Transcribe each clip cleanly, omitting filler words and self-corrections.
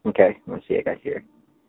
Okay, let's see, I got here.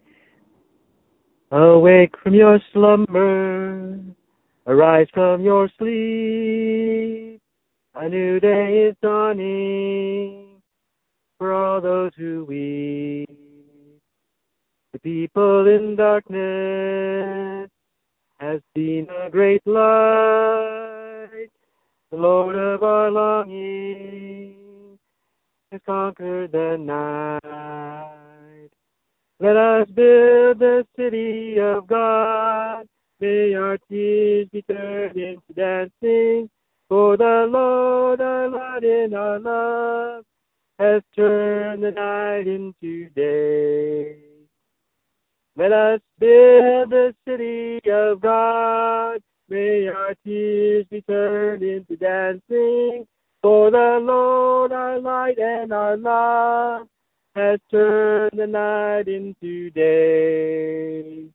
Awake from your slumber, arise from your sleep. A new day is dawning for all those who weep. The people in darkness have seen a great light. The Lord of our longing has conquered the night. Let us build the city of God. May our tears be turned into dancing. For the Lord, our light and our love, has turned the night into day. Let us build the city of God. May our tears be turned into dancing. For the Lord, our light and our love, has turned the night into day.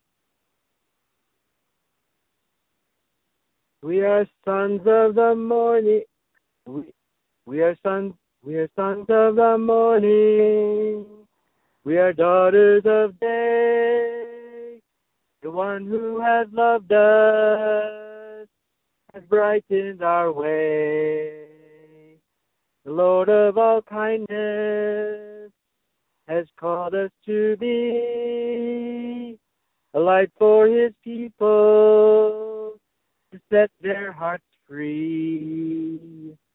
We are sons of the morning. We are sons of the morning. We are daughters of day. The one who has loved us has brightened our way. The Lord of all kindness has called us to be a light for his people to set their hearts free.